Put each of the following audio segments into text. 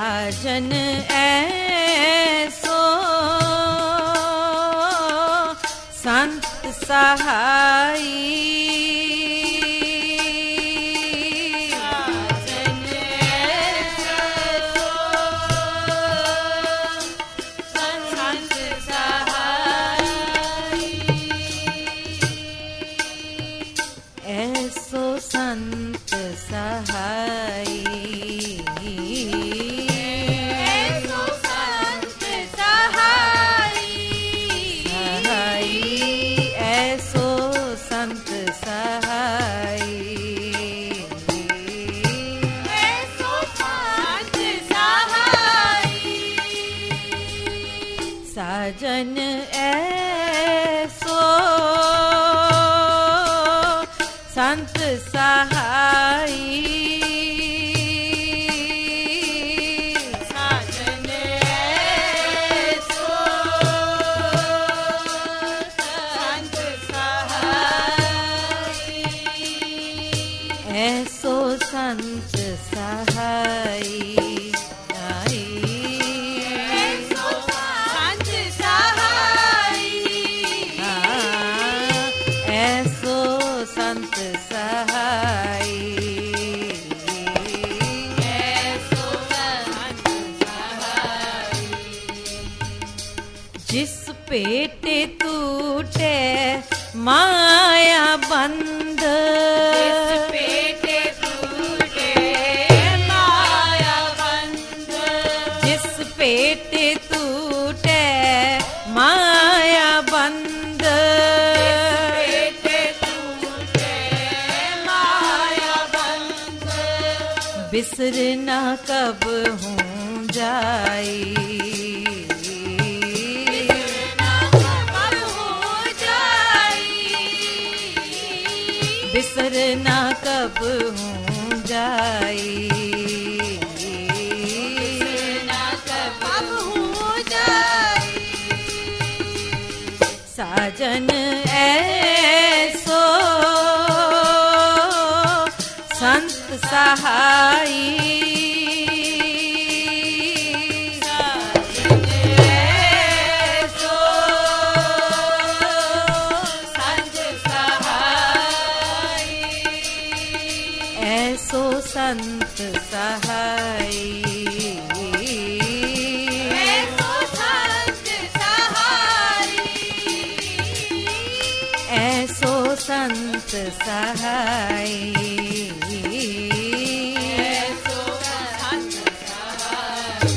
साजन ऐसो संत सहाई, साजन ऐसो संत सहाई, ऐसो संत सहाई, ऐसो संत सहाई, ऐसो संत सहाई, ऐसो संत सहाई, साजन ऐसो संत सहाई, साजन ऐसो संत सहाई, ऐसो संत सहाई, ऐसो संत सहाई, ऐसो संत सहाई, ऐसो संत सहाई, जिस पेटे टूटे माया बंद, जिस पेटे टूटे माया बंद, जिस पेटे टूटे माया बंद, पेटे टूटे माया बंद, बिसरना कब हूँ जाई, बिसरना कब हूँ जाई, साजन ऐसो संत सहाई, ऐसो संत सहाई, ऐसो संत सहाई, ऐसो संत सहाई, ऐसो संत सहाई, ऐसो संत सहाई,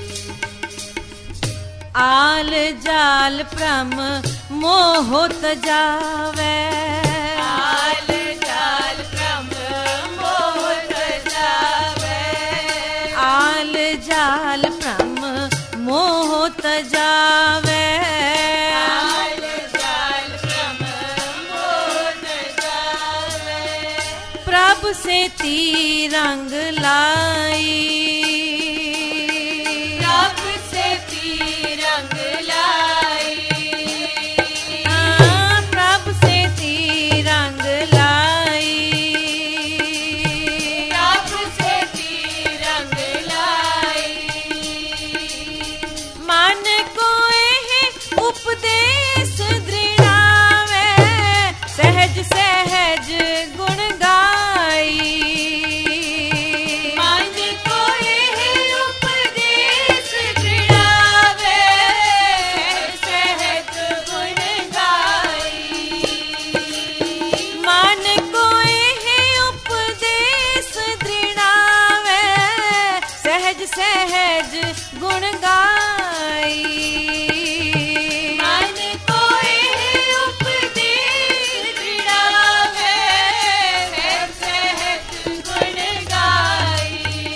आल जाल प्रम मोहत जावे, आल जाल प्रम मोहत जावे, आल जाल प्रम मोहत जावे, आल जाल प्रम मोहत जावे, प्रभ से तीरंग लाई, प्रभ से तीरंग लाई, प्रभ से तीरंग लाई, प्रभ से तीरंग लाई, मन को उपदेश दृढ़ावे, सहज सहज गुण गाई, मन को उपदेश दृढ़ावे, सहज गुण गाई, मन को उपदेश दृढ़ावे, सहज सहज गुण गाई, मन को उपदेश दृढ़ावे, सहज गुण गाई,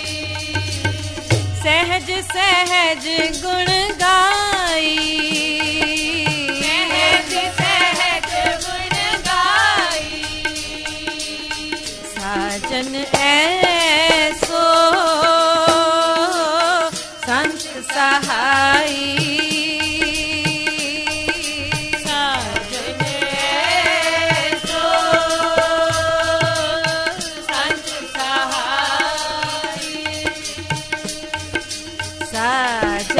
सहज सहज गुण गाई, सहज सहज गुण गाई, साजन ऐसो संत सहाई, साजन ऐसो संत सहाई,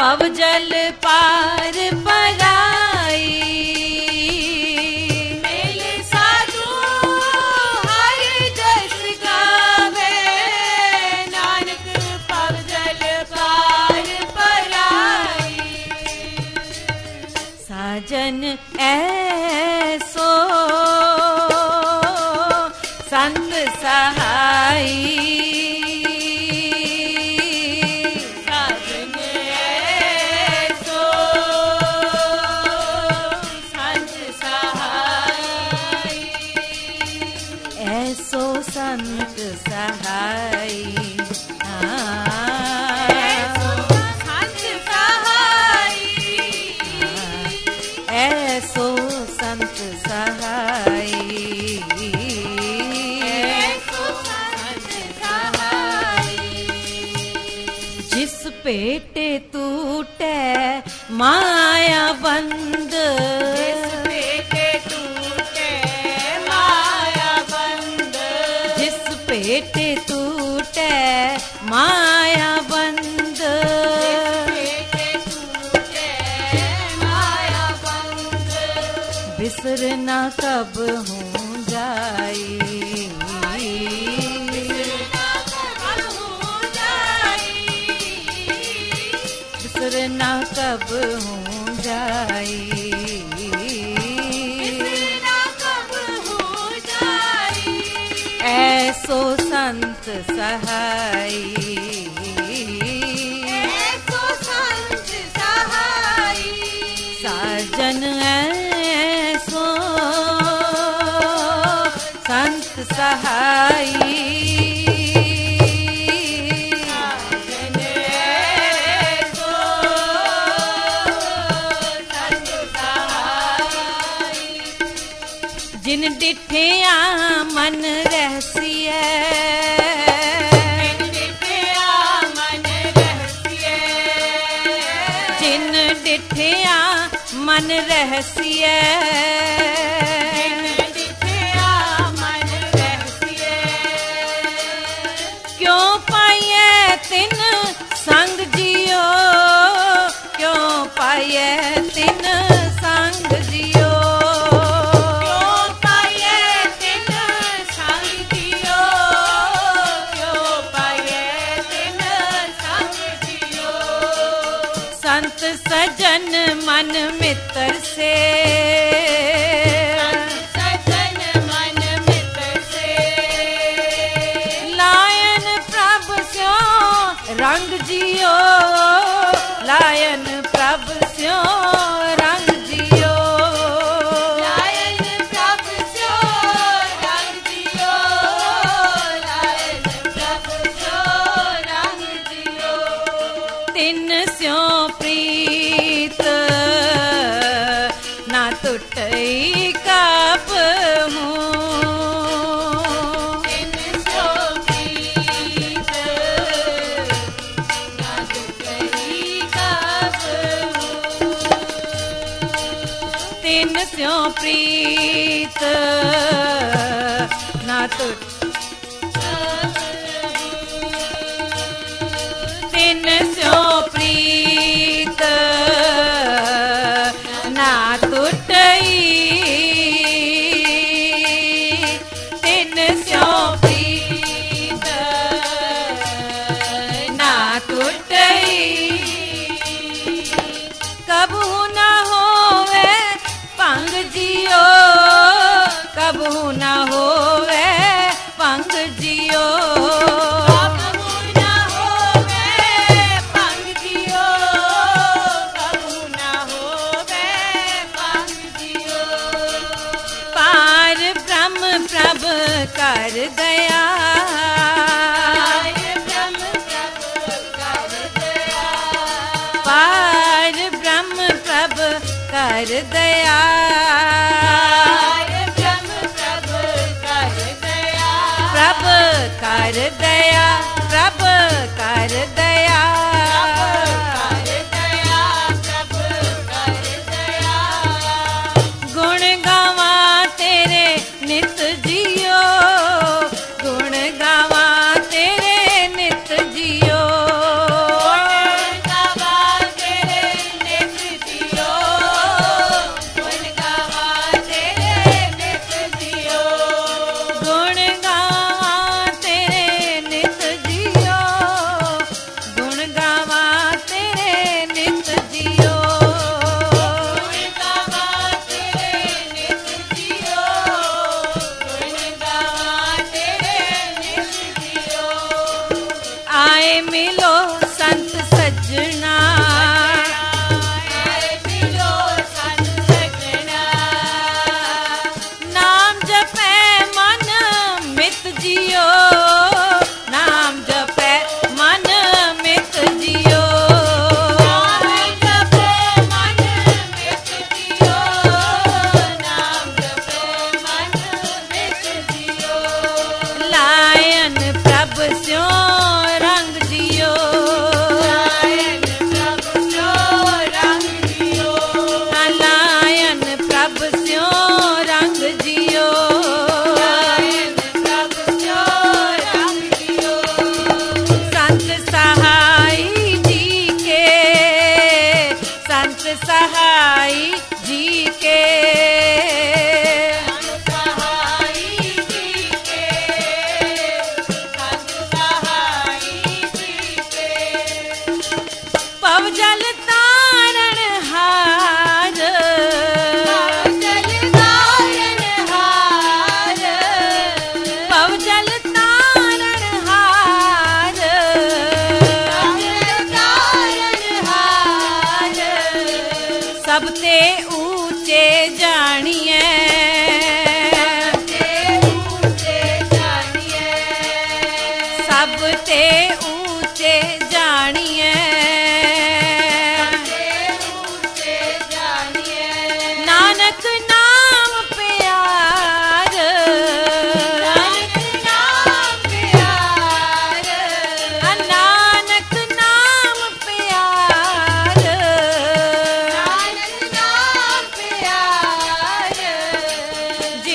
पव जल पार पराई। मेल साधु हर जस गावे, नानक पव जल पार पराई। साजन ऐसो संत सहाई। साजन ऐसो संत सहाई। ऐसो संत सहाई। ऐसो संत सहाई। ऐसो संत सहाई। ऐसो संत सहाई। जिस पेटे टूटे माया बंद, जिस पेटे टूटे माया बंद। जिस पेटे टूटे माया बंद, पेटे टूटे माया बंद। बिसरना कब हूँ जाई। बिसरना कब हूँ जाई। ऐसो संत सहाई। साजन ऐसो संत सहाई। जिन डिठिया मन रहसिए, जिन डिठिया मन रहसिए, क्यों पाइए तिन संग जियो, क्यों पाइए तिन संग जियो। संत सजन मन मित्र से, सजन मन मित्र से। लायन प्रभ स्यो रंग जियो, लायन प्रभ स्यो रंग जियो। लायन प्रभ स्यो रंग जियो, लायन प्रभ स्यो रंग जियो। तिन स्यो प्रीत ना टूटई कब हूँ। तिन स्यो प्रीत ना टूटई कब हूँ। तिन स्यो प्रीत ना टूट, तिन स्यो प्रीत ना टूटई। तिन स्यो प्रीत ना टूटई। कबू ना होवे पंग जियो, कबू ना होवे पंग जियो। कबू ना होवे पंग जियो, कबू ना होवे पंग जियो। पार ब्रह्म प्रभ कर दया, ब्रह्म प्रभ कर दया। पार ब्रह्म प्रभ कर दया। ब्रह्म प्रभ कर दया। प्रभ कर दया, प्रभ कर दया। कर दया, प्रभ कर दया। गुण गावा तेरे नित जियो, गुण गावा तेरे नित जियो। गावा तेरे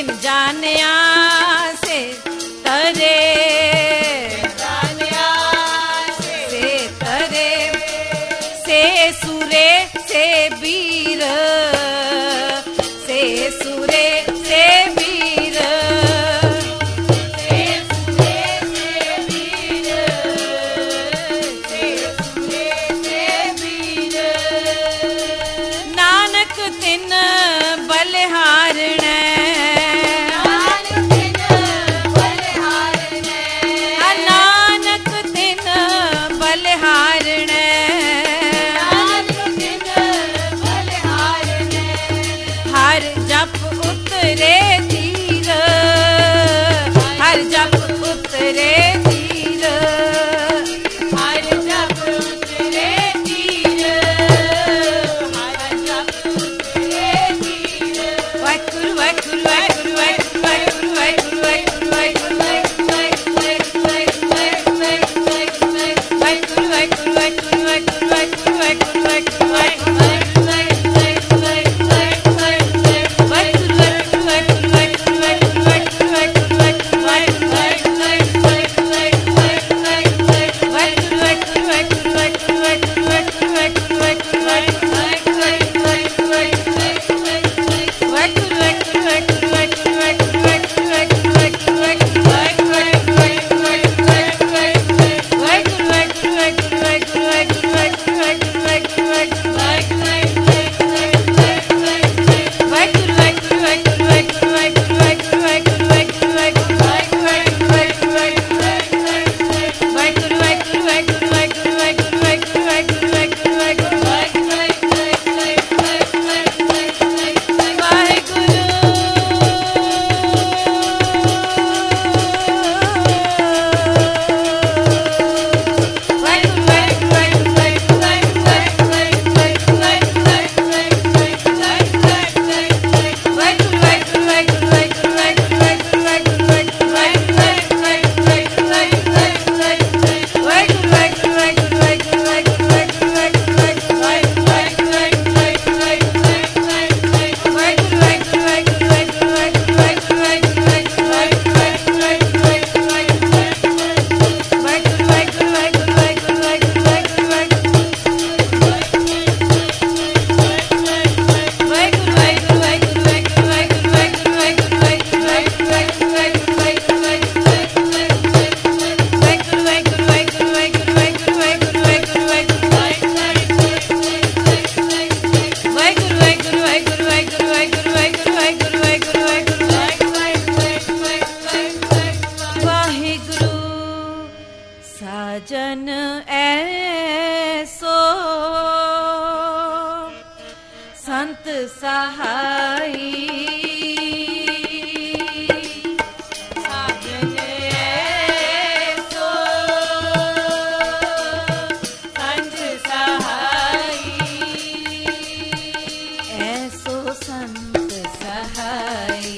बिन जानिया से तरे सुरे से वीर से सुरे से वीर से सुरे से वीर से सुरे से वीर नानक तिन बलिहारणै नानक तिन बलिहारणै हर जप उतरे तीर हर जप उतरे तीर हर जप उतरे तीर हर जप उतरे तीर वाहिगुरु वाहिगुरु वाहिगुरु वाहिगुरु वाहिगुरु वाहिगुरु वाहिगुरु साजन ऐसो संत सहाई साजन ऐसो संत सहाई ऐसो संत सहाई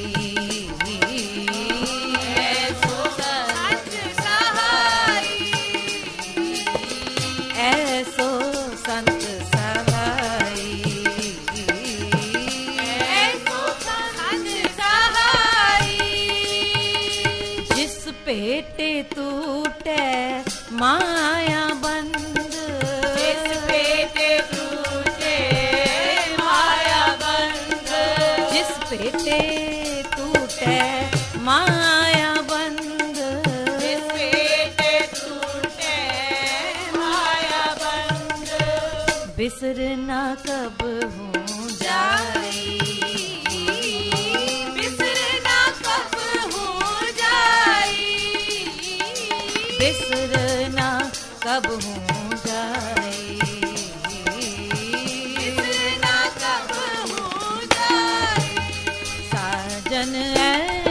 पेटे टूटे माया बंद जिस पेटे टूटे माया बंद जिस पेटे टूटे माया बंद जिस पेटे टूटे माया बंद बिसरना कब हूँ जाई बिसरना कब हो जाए बिसरना कब हो जाए साजन